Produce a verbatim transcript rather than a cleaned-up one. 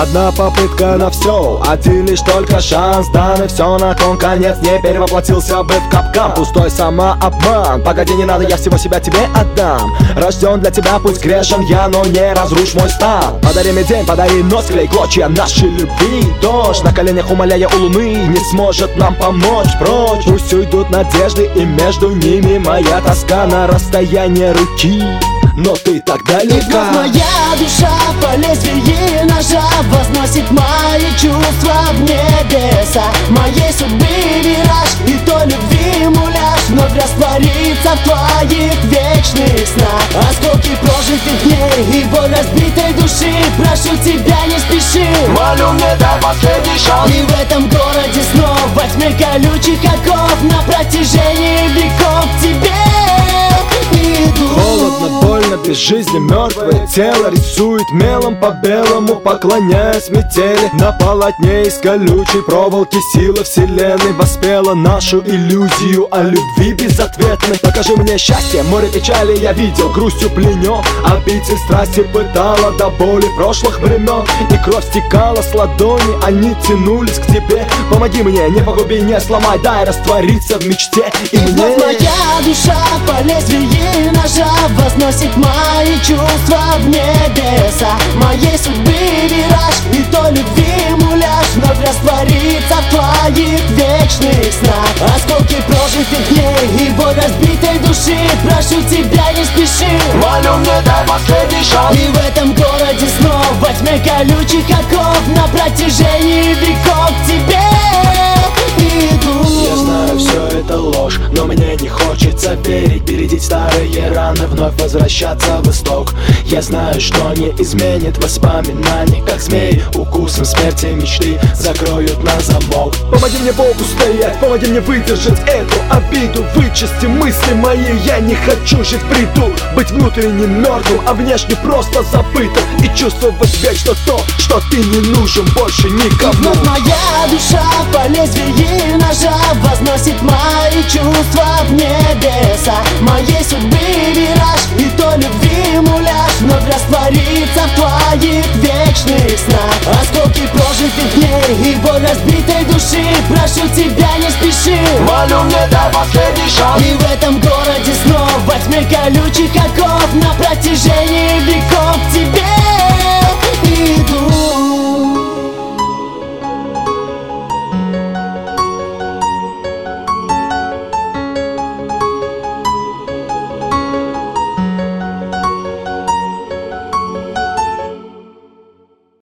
Одна попытка на все, один лишь только шанс. Данный все на кон, конец не перевоплотился бы в капкан. Пустой самообман, погоди, не надо, я всего себя тебе отдам. Рожден для тебя, пусть грешен я, но не разрушь мой стан. Подари мне день, подари ночь, клей клочья нашей любви. Дождь на коленях, умоляя у луны, не сможет нам помочь. Прочь, пусть уйдут надежды, и между ними моя тоска на расстоянии руки. Но ты так далека. И вновь моя душа по лезвию ножа возносит мои чувства в небеса. Моей судьбы вираж, и то любви муляж вновь растворится в твоих вечных снах. Осколки прожитых дней и боль разбитой души, прошу тебя, не спеши. Молю, мне дай последний шанс. И в этом городе снова во тьме колючих оков на протяжении веков к тебе иду. Холодно, больно, без жизни мертвое тело рисует мелом по белому, поклоняясь метели. На полотне из колючей проволоки сила вселенной воспела нашу иллюзию о любви безответной. Покажи мне счастье, море печали я видел, грустью пленен. Обитель страсти пытала до боли прошлых времен, и кровь стекала с ладони, они тянулись к тебе. Помоги мне, не погуби, не сломай, дай раствориться в мечте. И, и мне вновь моя душа по лезвию ножа возносит мои чувства в небеса. Моей судьбы вираж, и то любви муляж вновь растворится в твоих вечных снах. Осколки прожитых дней и боль разбитой души, прошу тебя, не спеши. Молю, мне дай последний шанс. И в этом городе снова во тьме колючих оков на протяжении веков к тебе иду. Я знаю, все это ложь, но мне не хочется верить, бередить старые раны, вновь возвращаться в исток. Я знаю, что не изменит воспоминаний, как змеи укусом смерти мечты закроют на замок. Помоги мне, Богу, стоять, помоги мне выдержать эту обиду. Вычисти мысли мои, я не хочу жить в бреду, быть внутренне мертвым, а внешне просто забытым, и чувствовать вечно то, что ты не нужен больше никому. И вновь моя душа по лезвию ножа возносит мои чувства в небеса. Моей судьбы вираж, и то любви муляж вновь растворится в твоих вечных снах. Осколки прожитых дней и боль разбитой души, прошу тебя, не спеши. Молю, мне дай последний шанс. И в этом городе снова во тьме колючих оков на протяжении веков